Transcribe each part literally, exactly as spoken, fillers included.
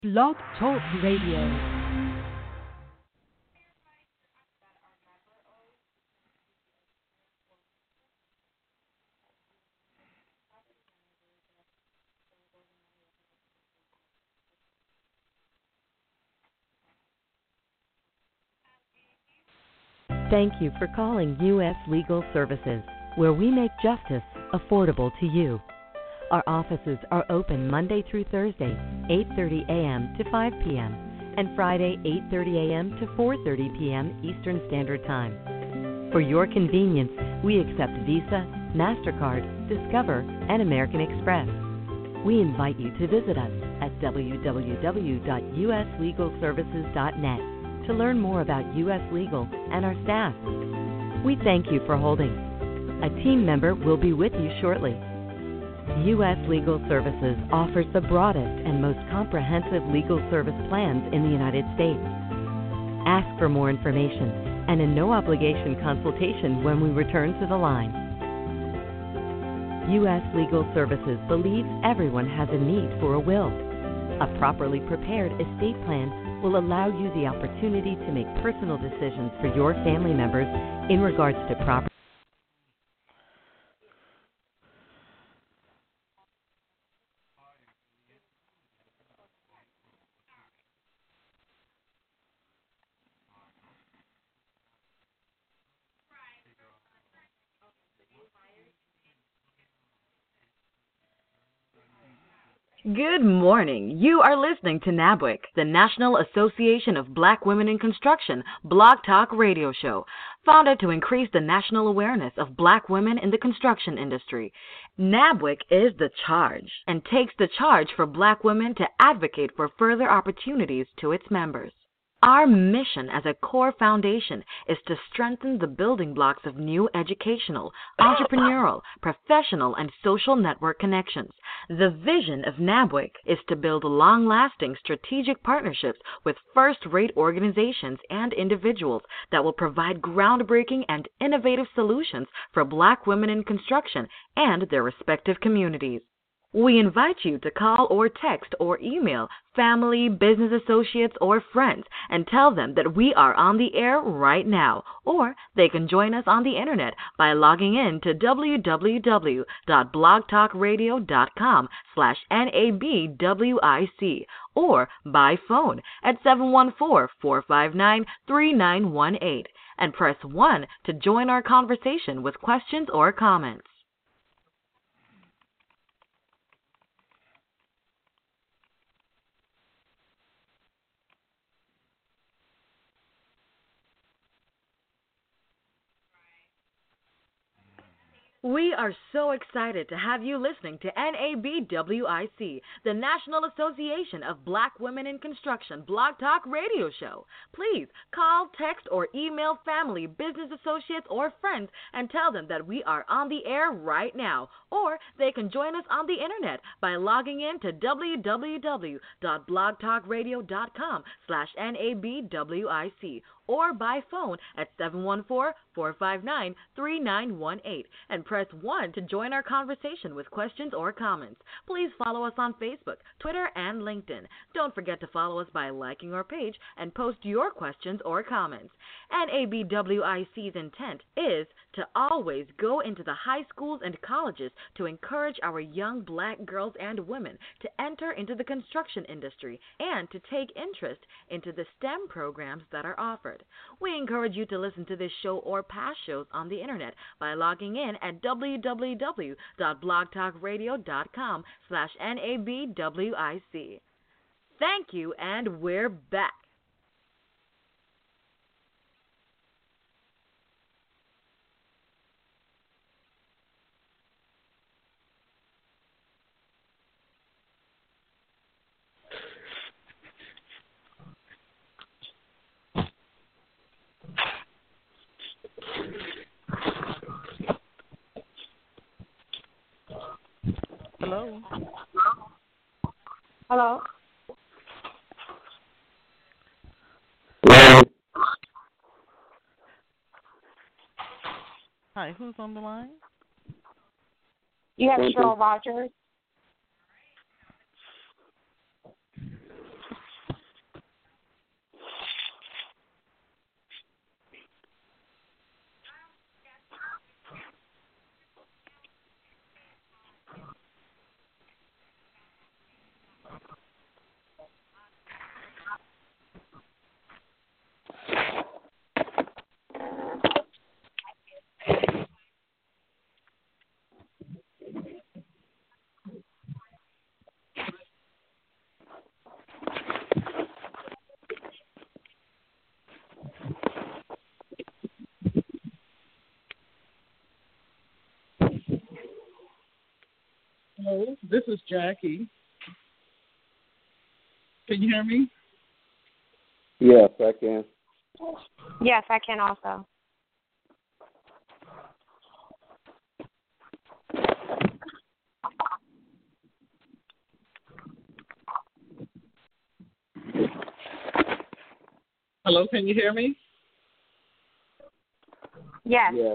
Blog Talk Radio. Thank you for calling U S Legal Services, where we make justice affordable to you. Our offices are open Monday through Thursday, eight thirty a.m. to five p.m., and Friday, eight thirty a.m. to four thirty p.m. Eastern Standard Time. For your convenience, we accept Visa, MasterCard, Discover, and American Express. We invite you to visit us at w w w dot u s legal services dot net to learn more about U S Legal and our staff. We thank you for holding. A team member will be with you shortly. U S Legal Services offers the broadest and most comprehensive legal service plans in the United States. Ask for more information and a no-obligation consultation when we return to the line. U S Legal Services believes everyone has a need for a will. A properly prepared estate plan will allow you the opportunity to make personal decisions for your family members in regards to property. Good morning. You are listening to NABWIC, the National Association of Black Women in Construction Blog Talk Radio Show, founded to increase the national awareness of Black women in the construction industry. NABWIC is the charge and takes the charge for Black women to advocate for further opportunities to its members. Our mission as a core foundation is to strengthen the building blocks of new educational, entrepreneurial, professional, and social network connections. The vision of NABWIC is to build long-lasting strategic partnerships with first-rate organizations and individuals that will provide groundbreaking and innovative solutions for Black women in construction and their respective communities. We invite you to call or text or email family, business associates, or friends and tell them that we are on the air right now, or they can join us on the internet by logging in to w w w dot blog talk radio dot com slash N A B W I C or by phone at seven one four, four five nine, three nine one eight and press one to join our conversation with questions or comments. We are so excited to have you listening to N A B W I C, the National Association of Black Women in Construction Blog Talk Radio Show. Please call, text, or email family, business associates, or friends and tell them that we are on the air right now, or they can join us on the internet by logging in to w w w dot blog talk radio dot com slash N A B W I C or by phone at seven one four, four five nine, three nine one eight and press one to join our conversation with questions or comments. Please follow us on Facebook, Twitter, and LinkedIn. Don't forget to follow us by liking our page and post your questions or comments. N A B W I C's intent is to always go into the high schools and colleges to encourage our young Black girls and women to enter into the construction industry and to take interest into the STEM programs that are offered. We encourage you to listen to this show or past shows on the internet by logging in at w w w dot blog talk radio dot com slash N A B W I C. Thank you, and we're back. Hello. Hello. Hello. Hi, who's on the line? You have Cheryl Rogers. this is Jackie. Can you hear me? Yes, I can. Yes, I can also. Hello, can you hear me? Yes. Yes.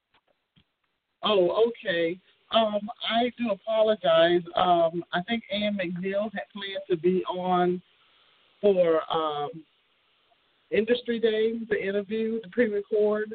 Oh, okay. Um, I do apologize. Um, I think Ann McNeil had planned to be on for um, Industry Day, the interview, the pre-record.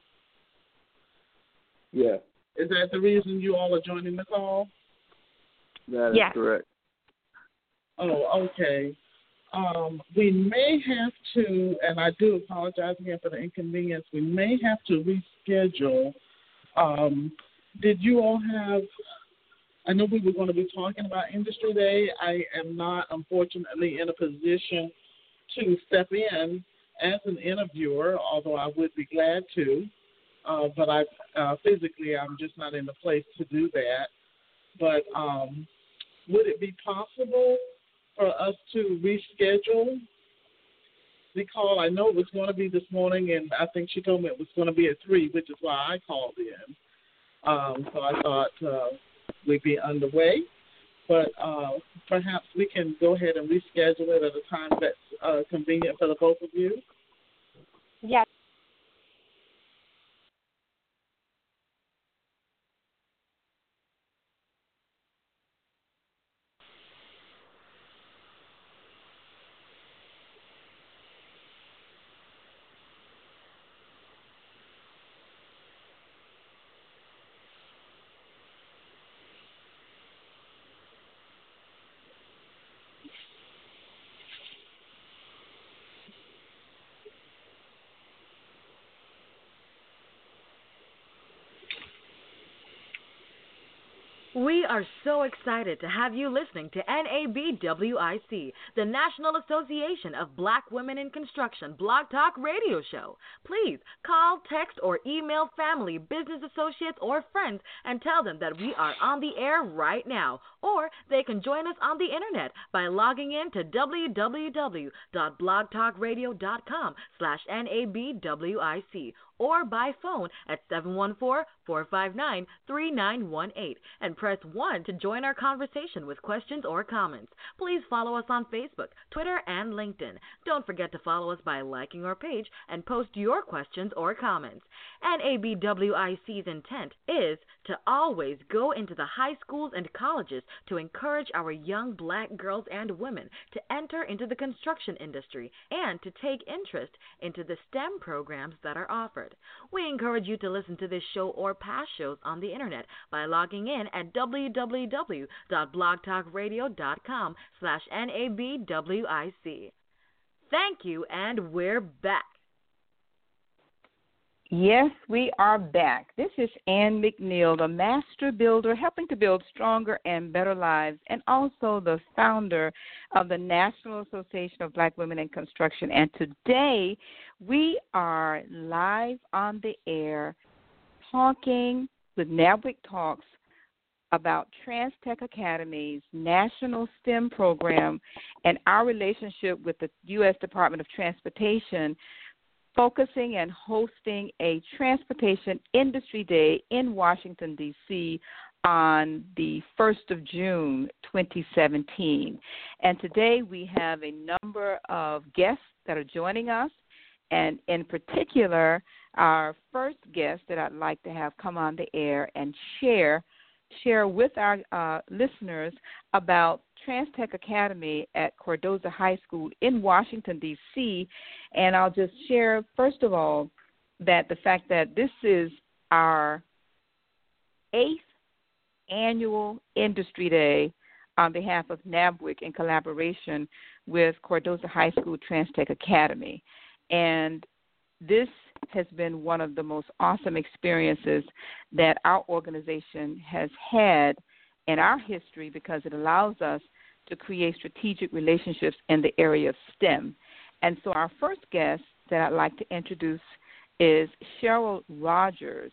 Yes. Is that the reason you all are joining the call? That is Yes. correct. Oh, okay. Um, we may have to, and I do apologize again for the inconvenience, we may have to reschedule. Um, did you all have, I know we were going to be talking about Industry Day. I am not, unfortunately, in a position to step in as an interviewer, although I would be glad to. Uh, but I uh, physically, I'm just not in the place to do that. But um, would it be possible for us to reschedule the call? I know it was going to be this morning, and I think she told me it was going to be at three, which is why I called in. Um, so I thought uh, we'd be underway. But uh, perhaps we can go ahead and reschedule it at a time that's uh, convenient for the both of you. Yes. We are so excited to have you listening to N A B W I C, the National Association of Black Women in Construction Blog Talk Radio Show. Please call, text, or email family, business associates, or friends and tell them that we are on the air right now. Or they can join us on the internet by logging in to www.blogtalkradio.com slash NABWIC or by phone at seven one four, four five nine, three nine one eight and press one to join our conversation with questions or comments. Please follow us on Facebook, Twitter, and LinkedIn. Don't forget to follow us by liking our page and post your questions or comments. N A B W I C's intent is to always go into the high schools and colleges to encourage our young black girls and women to enter into the construction industry and to take interest into the STEM programs that are offered. We encourage you to listen to this show or past shows on the internet by logging in at www.blogtalkradio.com slash NABWIC. Thank you, and we're back. Yes, we are back. This is Ann McNeil, the master builder, helping to build stronger and better lives, and also the founder of the National Association of Black Women in Construction. And today we are live on the air talking with NABWIC Talks about TransTech Academy's National STEM program and our relationship with the U S Department of Transportation, focusing and hosting a Transportation Industry Day in Washington, D C on the first of June, twenty seventeen. And today we have a number of guests that are joining us, and in particular, our first guest that I'd like to have come on the air and share share with our uh, listeners about TransTech Academy at Cardozo High School in Washington, D C And I'll just share, first of all, that the fact that this is our eighth annual Industry Day on behalf of NABWIC in collaboration with Cardozo High School TransTech Academy. And this has been one of the most awesome experiences that our organization has had in our history, because it allows us to create strategic relationships in the area of STEM. And so our first guest that I'd like to introduce is Cheryl Rogers,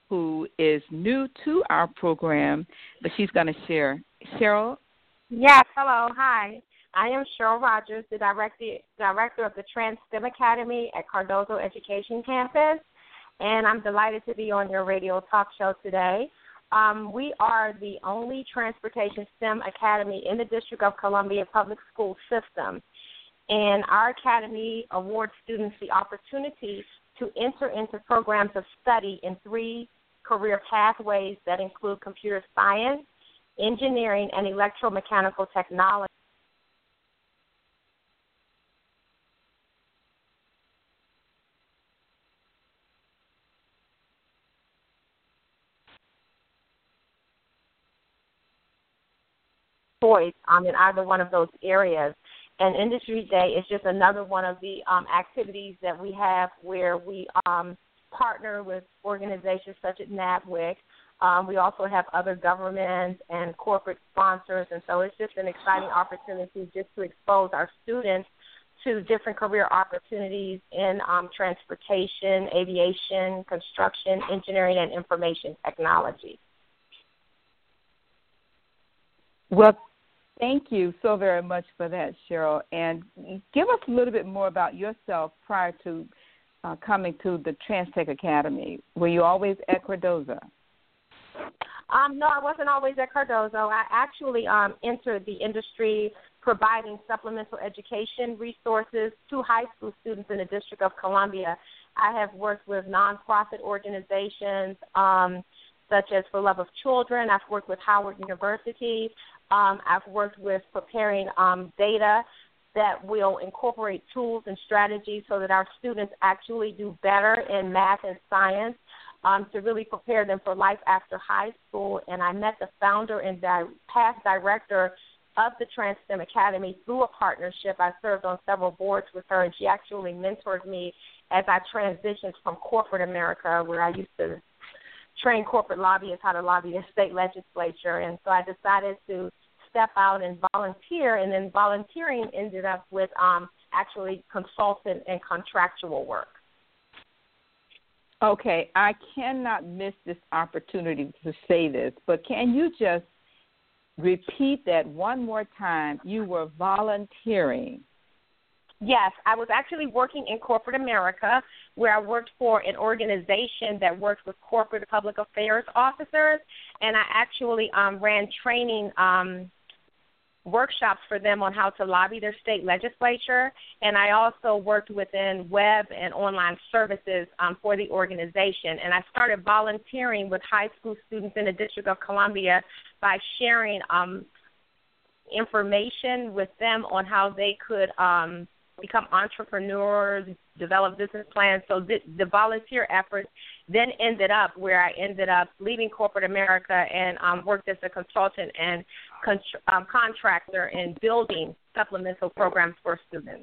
who is new to our program, but she's going to share. Cheryl? Yes, hello, hi. I am Cheryl Rogers, the director, director of the Trans STEM Academy at Cardozo Education Campus, and I'm delighted to be on your radio talk show today. Um, we are the only transportation STEM academy in the District of Columbia Public School System, and our academy awards students the opportunity to enter into programs of study in three career pathways that include computer science, engineering, and electromechanical technology. Choice um, in either one of those areas. And Industry Day is just another one of the um, activities that we have where we um, partner with organizations such as NABWIC. Um, we also have other governments and corporate sponsors, and so it's just an exciting opportunity just to expose our students to different career opportunities in um, transportation, aviation, construction, engineering, and information technology. Well, thank you so very much for that, Cheryl. And give us a little bit more about yourself prior to uh, coming to the TransTech Academy. Were you always at Cardozo? Um, no, I wasn't always at Cardozo. I actually um, entered the industry providing supplemental education resources to high school students in the District of Columbia. I have worked with nonprofit organizations um, such as For Love of Children. I've worked with Howard University. Um, I've worked with preparing um, data that will incorporate tools and strategies so that our students actually do better in math and science um, to really prepare them for life after high school. And I met the founder and di- past director of the Trans STEM Academy through a partnership. I served on several boards with her, and she actually mentored me as I transitioned from corporate America, where I used to train corporate lobbyists how to lobby the state legislature. And so I decided to step out and volunteer, and then volunteering ended up with um, actually consultant and contractual work. Okay, I cannot miss this opportunity to say this, but can you just repeat that one more time? You were volunteering. Yes, I was actually working in corporate America, where I worked for an organization that works with corporate public affairs officers, and I actually um, ran training um, workshops for them on how to lobby their state legislature, and I also worked within web and online services um, for the organization. And I started volunteering with high school students in the District of Columbia by sharing um, information with them on how they could um, become entrepreneurs, develop business plans. So the, the volunteer effort then ended up where I ended up leaving corporate America and um, worked as a consultant and con- um, contractor in building supplemental programs for students.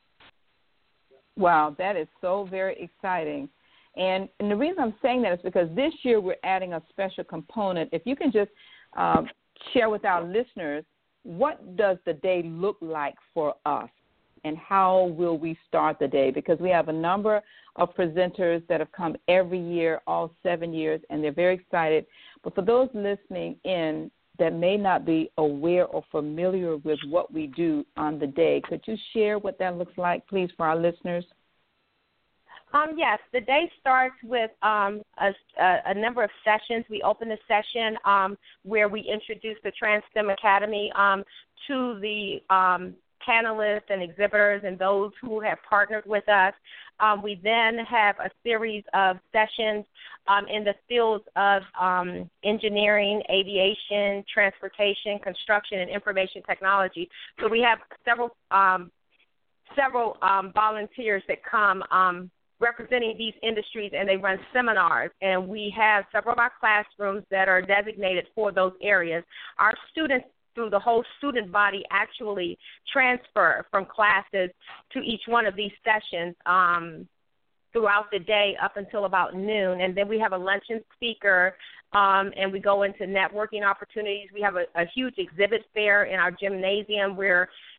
Wow, that is so very exciting. And, and the reason I'm saying that is because this year we're adding a special component. If you can just um, share with our listeners, what does the day look like for us? And how will we start the day? Because we have a number of presenters that have come every year, all seven years, and they're very excited. But for those listening in that may not be aware or familiar with what we do on the day, could you share what that looks like, please, for our listeners? Um, yes, the day starts with um, a, a number of sessions. We open the session um, where we introduce the Trans STEM Academy um, to the um, panelists and exhibitors and those who have partnered with us. Um, we then have a series of sessions um, in the fields of um, engineering, aviation, transportation, construction, and information technology. So we have several um, several um, volunteers that come um, representing these industries, and they run seminars. And we have several of our classrooms that are designated for those areas. Our students through the whole student body actually transfer from classes to each one of these sessions um, throughout the day up until about noon. And then we have a luncheon speaker, um, and we go into networking opportunities. We have a, a huge exhibit fair in our gymnasium where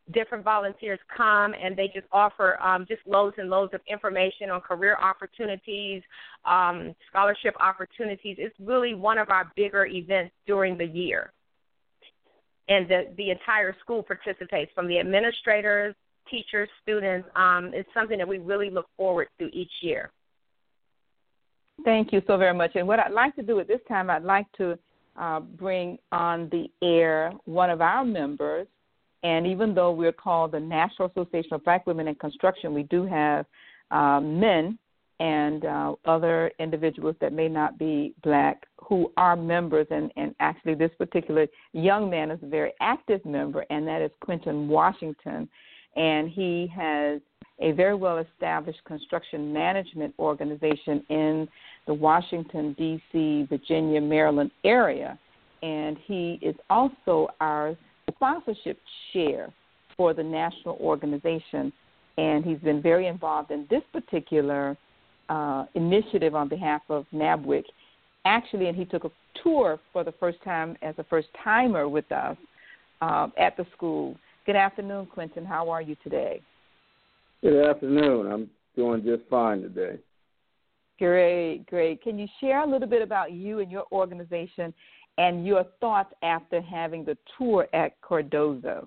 different volunteers come and they just offer um, just loads and loads of information on career opportunities, um, scholarship opportunities. It's really one of our bigger events during the year. And the, the entire school participates, from the administrators, teachers, students. Um, it's something that we really look forward to each year. Thank you so very much. And what I'd like to do at this time, I'd like to uh, bring on the air one of our members. And even though we're called the National Association of Black Women in Construction, we do have uh, men and uh, other individuals that may not be black who are members. And, and actually this particular young man is a very active member, and that is Quentin Washington. And he has a very well-established construction management organization in the Washington, D C, Virginia, Maryland area. And he is also our sponsorship chair for the national organization. And he's been very involved in this particular uh, initiative on behalf of NABWIC. Actually, and he took a tour for the first time as a first-timer with us uh, at the school. Good afternoon, Quentin. How are you today? Good afternoon. I'm doing just fine today. Great, great. Can you share a little bit about you and your organization and your thoughts after having the tour at Cardozo?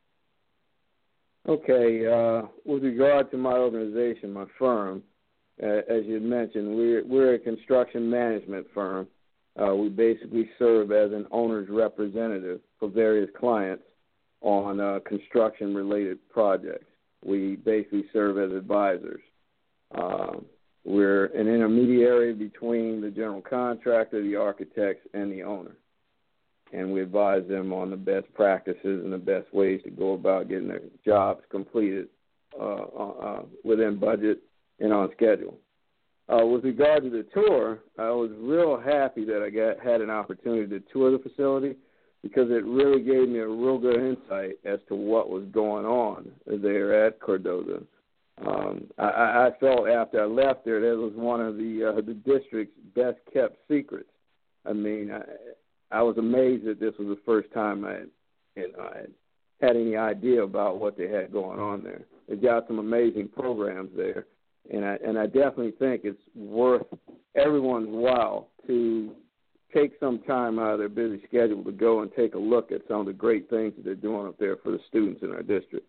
Okay. Uh, with regard to my organization, my firm, uh, as you mentioned, we're, we're a construction management firm. Uh, we basically serve as an owner's representative for various clients on uh, construction-related projects. We basically serve as advisors. Uh, we're an intermediary between the general contractor, the architects, and the owner. And we advise them on the best practices and the best ways to go about getting their jobs completed uh, uh, within budget and on schedule. Uh, with regard to the tour, I was real happy that I got had an opportunity to tour the facility, because it really gave me a real good insight as to what was going on there at Cardozo. Um, I, I felt after I left there that was one of the uh, the district's best kept secrets. I mean, I, I was amazed that this was the first time I had, you know, I had had any idea about what they had going on there. They got some amazing programs there, and I and I definitely think it's worth everyone's while to take some time out of their busy schedule to go and take a look at some of the great things that they're doing up there for the students in our district.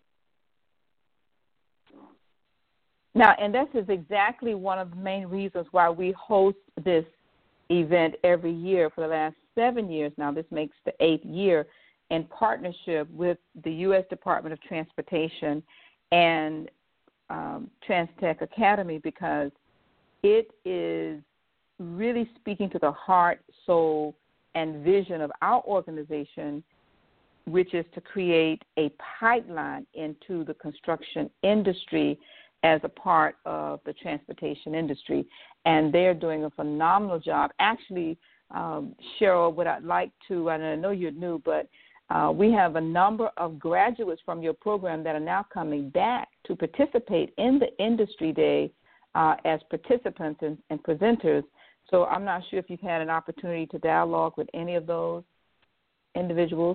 Now, and this is exactly one of the main reasons why we host this event every year for the last seven years now. This makes the eighth year, in partnership with the U S Department of Transportation and um, TransTech Academy, because it is really speaking to the heart, soul, and vision of our organization, which is to create a pipeline into the construction industry as a part of the transportation industry. And they're doing a phenomenal job. Actually, um, Cheryl, what I'd like to, and I know you're new, but uh, we have a number of graduates from your program that are now coming back to participate in the Industry Day uh, as participants and, and presenters. So I'm not sure if you've had an opportunity to dialogue with any of those individuals.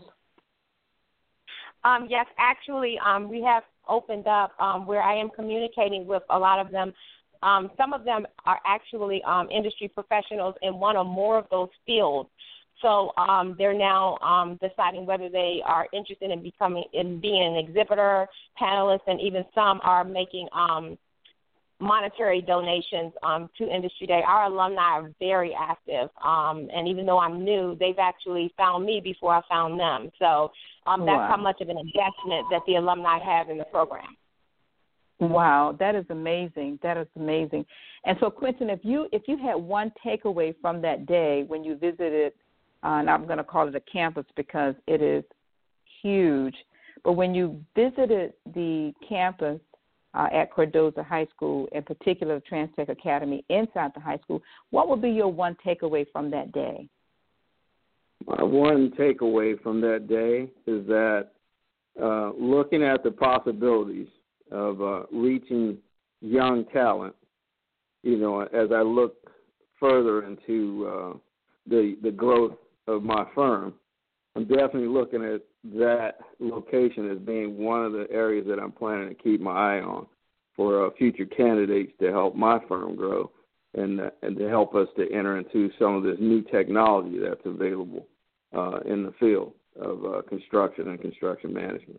Um, yes, actually, um, we have opened up um, where I am communicating with a lot of them. Um, some of them are actually um, industry professionals in one or more of those fields. So um, they're now um, deciding whether they are interested in becoming, in being an exhibitor, panelist, and even some are making um, monetary donations um, to Industry Day. Our alumni are very active, um, and even though I'm new, they've actually found me before I found them. So um, that's wow. how much of an investment that the alumni have in the program. Wow, that is amazing. That is amazing. And so, Quentin, if you if you had one takeaway from that day when you visited, uh, and I'm going to call it a campus because it is huge, but when you visited the campus uh, at Cardozo High School, in particular TransTech Academy inside the high school, what would be your one takeaway from that day? My one takeaway from that day is that uh, looking at the possibilities of uh, reaching young talent, you know, as I look further into uh, the the growth of my firm, I'm definitely looking at that location as being one of the areas that I'm planning to keep my eye on for uh, future candidates to help my firm grow and uh, and to help us to enter into some of this new technology that's available uh, in the field of uh, construction and construction management.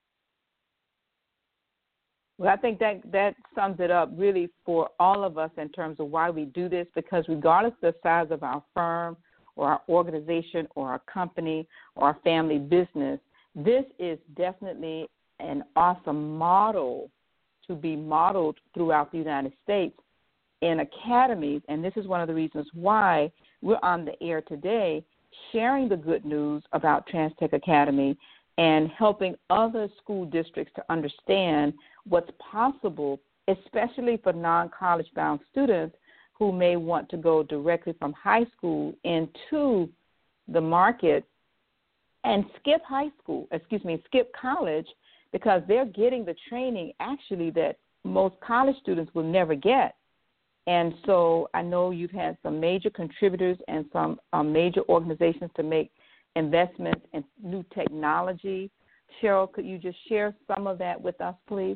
Well, I think that, that sums it up really for all of us in terms of why we do this, because regardless of the size of our firm or our organization or our company or our family business, this is definitely an awesome model to be modeled throughout the United States in academies. And this is one of the reasons why we're on the air today sharing the good news about TransTech Academy and helping other school districts to understand what's possible, especially for non-college bound students who may want to go directly from high school into the market and skip high school, excuse me, skip college, because they're getting the training actually that most college students will never get. And so I know you've had some major contributors and some um, major organizations to make investments in new technology. Cheryl, could you just share some of that with us, please?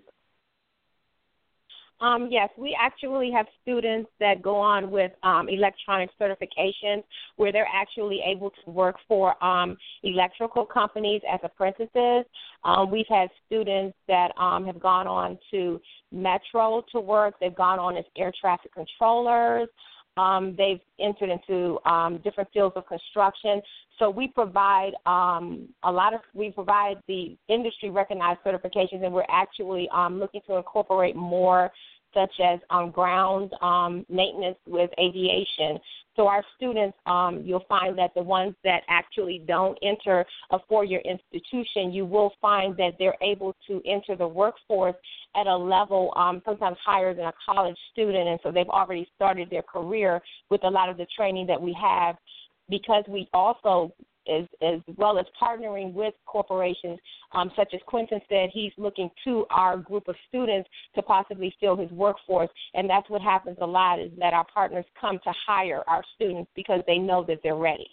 Um, yes, we actually have students that go on with um, electronic certifications where they're actually able to work for um, electrical companies as apprentices. Um, we've had students that um, have gone on to Metro to work. They've gone on as air traffic controllers. Um, they've entered into um, different fields of construction. So we provide um, a lot of, we provide the industry recognized certifications, and we're actually um, looking to incorporate more, such as um, ground um, maintenance with aviation. So our students, um, you'll find that the ones that actually don't enter a four-year institution, you will find that they're able to enter the workforce at a level um, sometimes higher than a college student, and so they've already started their career with a lot of the training that we have, because we also, as, as well as partnering with corporations, um, such as Quentin said, he's looking to our group of students to possibly fill his workforce, and that's what happens a lot, is that our partners come to hire our students because they know that they're ready.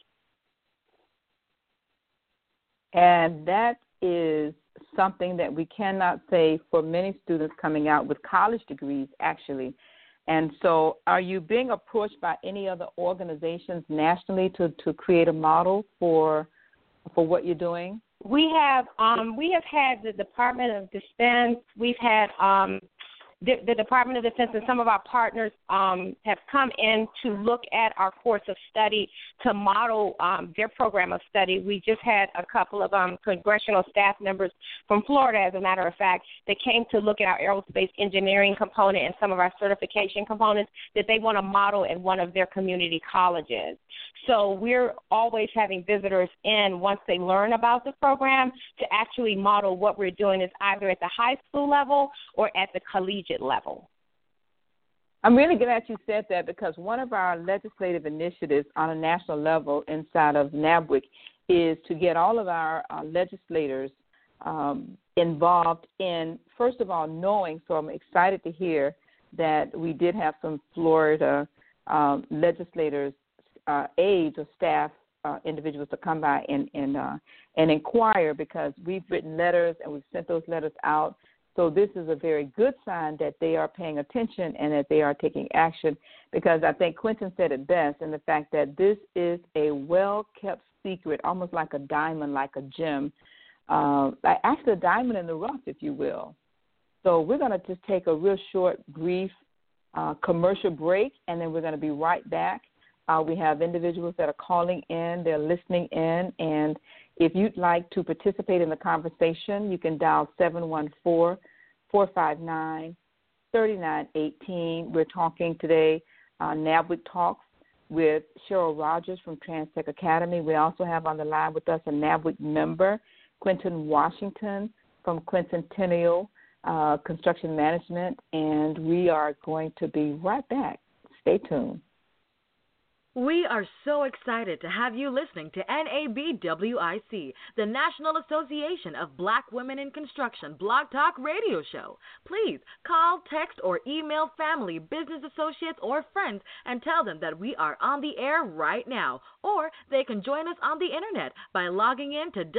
And that is something that we cannot say for many students coming out with college degrees, actually. And so are you being approached by any other organizations nationally to, to create a model for for what you're doing? We have um, we have had the Department of Defense. We've had um, the, the Department of Defense and some of our partners um, have come in to look at our course of study to model um, their program of study. We just had a couple of um, congressional staff members from Florida, as a matter of fact, that came to look at our aerospace engineering component and some of our certification components that they want to model at one of their community colleges. So we're always having visitors in once they learn about the program to actually model what we're doing is either at the high school level or at the collegiate level. I'm really glad you said that, because one of our legislative initiatives on a national level inside of NABWIC is to get all of our uh, legislators um, involved in, first of all, knowing, so I'm excited to hear that we did have some Florida um, legislators, uh, aides or staff uh, individuals to come by and, and, uh, and inquire, because we've written letters and we've sent those letters out. So this is a very good sign that they are paying attention and that they are taking action, because I think Quentin said it best in the fact that this is a well-kept secret, almost like a diamond, like a gem, uh, actually a diamond in the rough, if you will. So we're going to just take a real short, brief uh, commercial break, and then we're going to be right back. Uh, we have individuals that are calling in, they're listening in, and if you'd like to participate in the conversation, you can dial seven one four, four five nine, three nine one eight. We're talking today on NABWIC Talks with Cheryl Rogers from TransTech Academy. We also have on the line with us a NABWIC member, Quentin Washington from Quincentennial uh, Construction Management, and we are going to be right back. Stay tuned. We are so excited to have you listening to N A B W I C, the National Association of Black Women in Construction Blog Talk Radio Show. Please call, text, or email family, business associates, or friends and tell them that we are on the air right now. Or they can join us on the internet by logging in to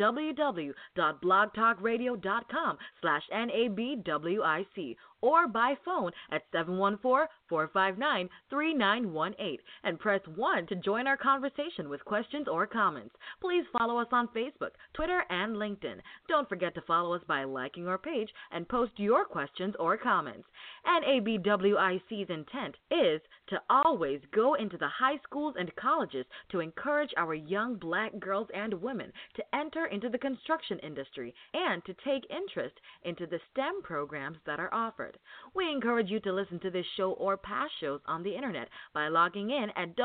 www.blogtalkradio.com slash NABWIC or by phone at seven one four, four five nine, three nine one eight and press one to join our conversation with questions or comments. Please follow us on Facebook, Twitter, and LinkedIn. Don't forget to follow us by liking our page and post your questions or comments. N A B W I C's intent is to always go into the high schools and colleges to encourage our young black girls and women to enter into the construction industry and to take interest into the STEM programs that are offered. We encourage you to listen to this show or past shows on the internet by logging in at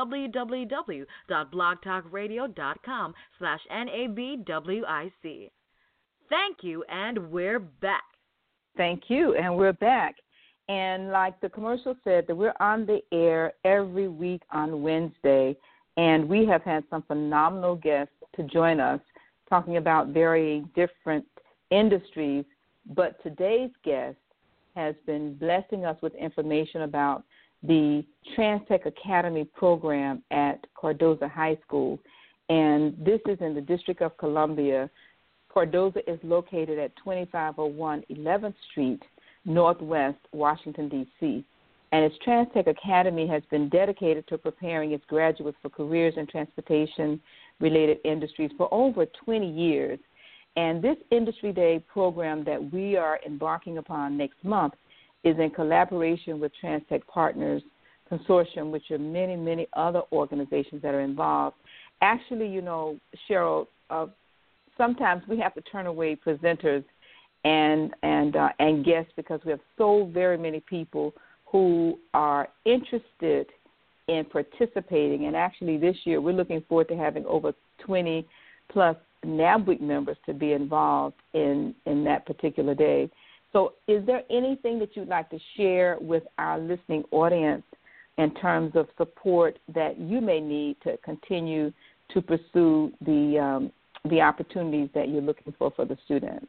www.blogtalkradio.com slash NABWIC. Thank you, and we're back. Thank you, and we're back. And like the commercial said, that we're on the air every week on Wednesday, and we have had some phenomenal guests to join us talking about very different industries. But today's guest has been blessing us with information about the TransTech Academy program at Cardozo High School. And this is in the District of Columbia. Cardozo is located at twenty-five oh one eleventh Street, Northwest Washington, D C And its TransTech Academy has been dedicated to preparing its graduates for careers in transportation-related industries for over twenty years. And this Industry Day program that we are embarking upon next month is in collaboration with TransTech Partners Consortium, which are many, many other organizations that are involved. Actually, you know, Cheryl, uh, sometimes we have to turn away presenters and and uh, and guests because we have so very many people who are interested in participating. And actually this year we're looking forward to having over twenty plus NABWIC members to be involved in, in that particular day. So is there anything that you'd like to share with our listening audience in terms of support that you may need to continue to pursue the um, the opportunities that you're looking for for the students?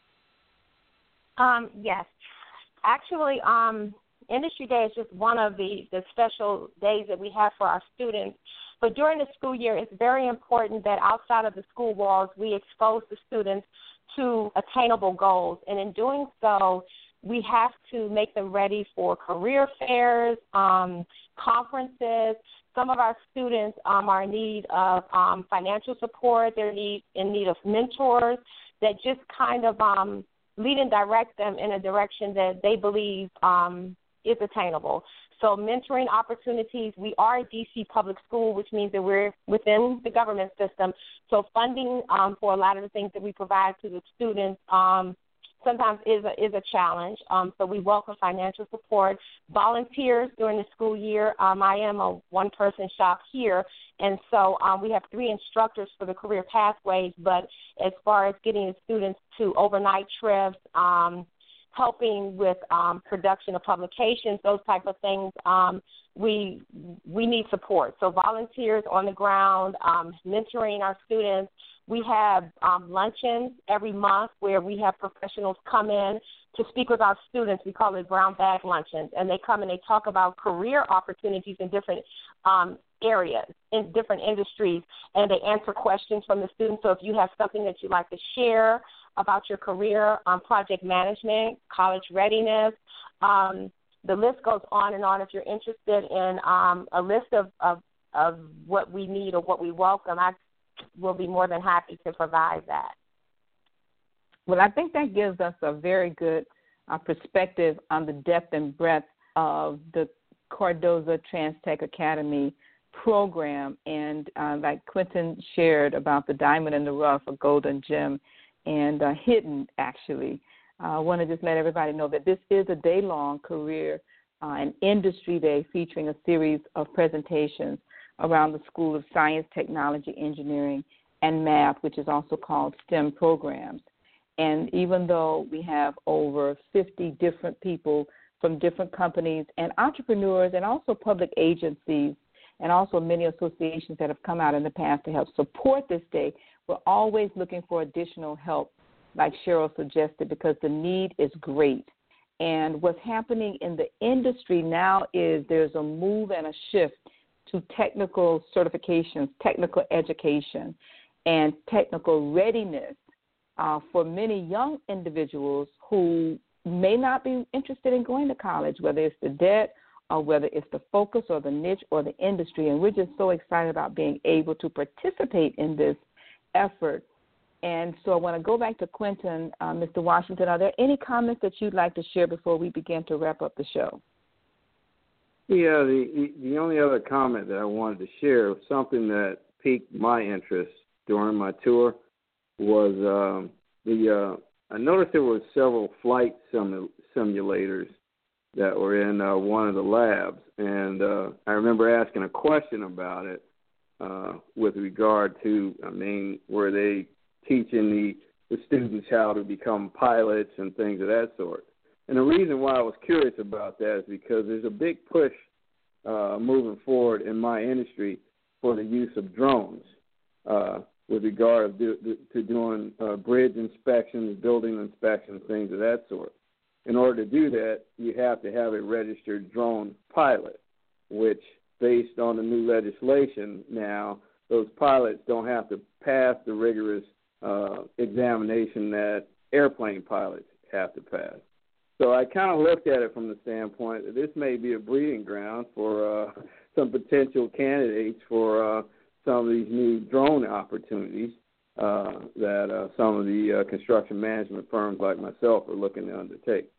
Um, yes. Actually, um, Industry Day is just one of the, the special days that we have for our students. But during the school year, it's very important that outside of the school walls, we expose the students to attainable goals. And in doing so, we have to make them ready for career fairs, um, conferences. Some of our students um, are in need of um, financial support. They're need, in need of mentors that just kind of um, lead and direct them in a direction that they believe um, is attainable. So mentoring opportunities, we are a D C public school, which means that we're within the government system. So funding um, for a lot of the things that we provide to the students um, sometimes is a, is a challenge. Um, so we welcome financial support. Volunteers during the school year. Um, I am a one-person shop here, and so um, we have three instructors for the career pathways. But as far as getting the students to overnight trips, um, helping with um, production of publications, those type of things, um, we we need support. So volunteers on the ground, um, mentoring our students. We have um, luncheons every month where we have professionals come in to speak with our students. We call it brown bag luncheons, and they come and they talk about career opportunities in different um, areas, in different industries, and they answer questions from the students. So if you have something that you'd like to share about your career, um, project management, college readiness, um, the list goes on and on. If you're interested in um, a list of, of, of what we need or what we welcome, I will be more than happy to provide that. Well, I think that gives us a very good uh, perspective on the depth and breadth of the Cardozo TransTech Academy program. And uh, like Quentin shared about the diamond in the rough, a golden gem, and uh, hidden, actually. Uh, I want to just let everybody know that this is a day-long career uh, and industry day featuring a series of presentations around the School of Science, Technology, Engineering, and Math, which is also called STEM programs. And even though we have over fifty different people from different companies and entrepreneurs and also public agencies and also many associations that have come out in the past to help support this day. We're always looking for additional help, like Cheryl suggested, because the need is great. And what's happening in the industry now is there's a move and a shift to technical certifications, technical education, and technical readiness uh, for many young individuals who may not be interested in going to college, whether it's the debt or whether it's the focus or the niche or the industry. And we're just so excited about being able to participate in this effort. And so I want to go back to Quentin. Uh, Mister Washington, are there any comments that you'd like to share before we begin to wrap up the show? Yeah, the, the only other comment that I wanted to share, something that piqued my interest during my tour, was um, the uh, I noticed there were several flight simu- simulators that were in uh, one of the labs, and uh, I remember asking a question about it uh, with regard to, I mean, were they teaching the, the students how to become pilots and things of that sort. And the reason why I was curious about that is because there's a big push uh, moving forward in my industry for the use of drones uh, with regard to, to doing uh, bridge inspections, building inspections, things of that sort. In order to do that, you have to have a registered drone pilot, which, based on the new legislation now, those pilots don't have to pass the rigorous uh, examination that airplane pilots have to pass. So I kind of looked at it from the standpoint that this may be a breeding ground for uh, some potential candidates for uh, some of these new drone opportunities uh, that uh, some of the uh, construction management firms like myself are looking to undertake.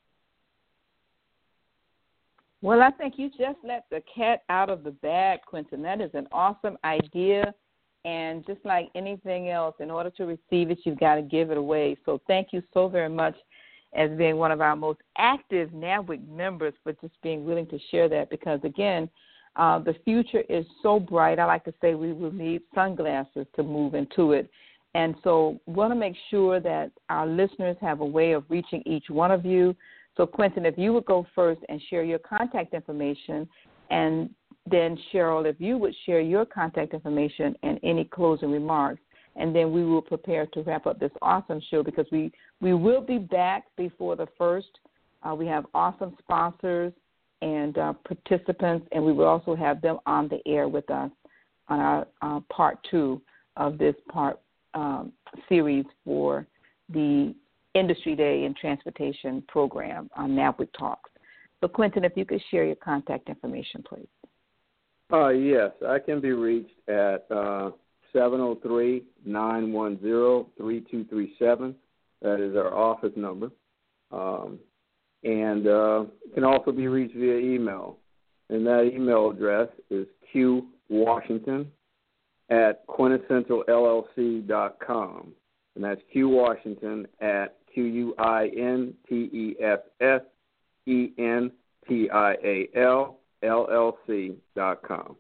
Well, I think you just let the cat out of the bag, Quentin. That is an awesome idea. And just like anything else, in order to receive it, you've got to give it away. So thank you so very much as being one of our most active NABWIC members for just being willing to share that, because, again, uh, the future is so bright. I like to say we will need sunglasses to move into it. And so we want to make sure that our listeners have a way of reaching each one of you. So, Quentin, if you would go first and share your contact information, and then, Cheryl, if you would share your contact information and any closing remarks, and then we will prepare to wrap up this awesome show, because we, we will be back before the first. Uh, we have awesome sponsors and uh, participants, and we will also have them on the air with us on our uh, part two of this part um, series for the Industry Day and Transportation program on NABWIC Talks. So, Quentin, if you could share your contact information, please. Uh, yes, I can be reached at uh, seven oh three, nine one zero, three two three seven. That is our office number. Um, and uh, can also be reached via email. And that email address is qwashington at quintessential L L C dot com. And that's qwashington at Q U I N T E S S E N T I A L L L C dot com.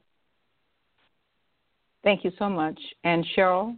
Thank you so much. And Cheryl?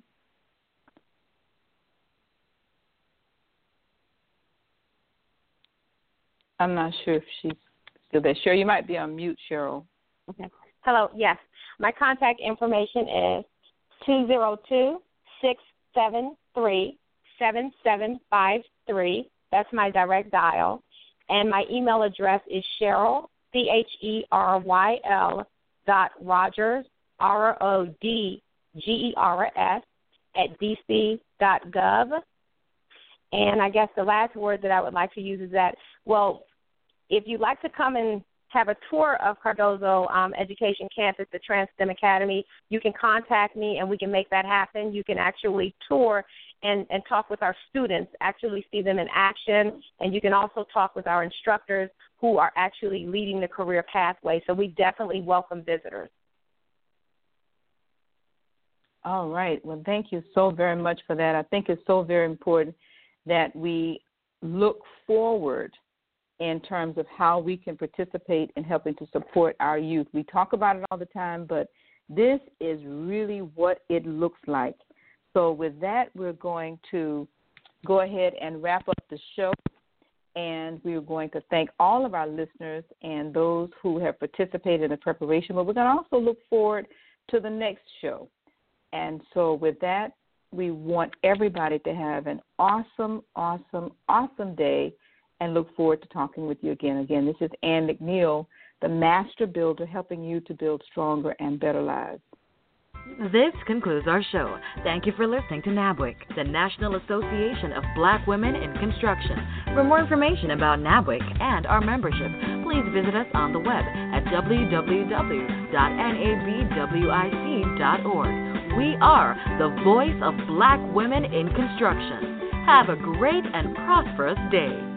I'm not sure if she's still there. Cheryl, you might be on mute, Cheryl. Okay. Hello, yes. My contact information is two zero two, six seven three, seven seven five three. That's my direct dial. And my email address is Cheryl, C H E R Y L dot Rogers, R O D G E R S, at D C dot gov. And I guess the last word that I would like to use is that, well, if you'd like to come and have a tour of Cardozo um, Education Campus, the TransSTEM Academy, you can contact me and we can make that happen. You can actually tour and, and talk with our students, actually see them in action, and you can also talk with our instructors who are actually leading the career pathway. So we definitely welcome visitors. All right. Well, thank you so very much for that. I think it's so very important that we look forward in terms of how we can participate in helping to support our youth. We talk about it all the time, but this is really what it looks like. So with that, we're going to go ahead and wrap up the show. And we are going to thank all of our listeners and those who have participated in the preparation. But we're going to also look forward to the next show. And so with that, we want everybody to have an awesome, awesome, awesome day and look forward to talking with you again. Again, this is Ann McNeil, the Master Builder, helping you to build stronger and better lives. This concludes our show. Thank you for listening to NABWIC, the National Association of Black Women in Construction. For more information about NABWIC and our membership, please visit us on the web at w w w dot n a b w i c dot org. We are the voice of Black women in construction. Have a great and prosperous day.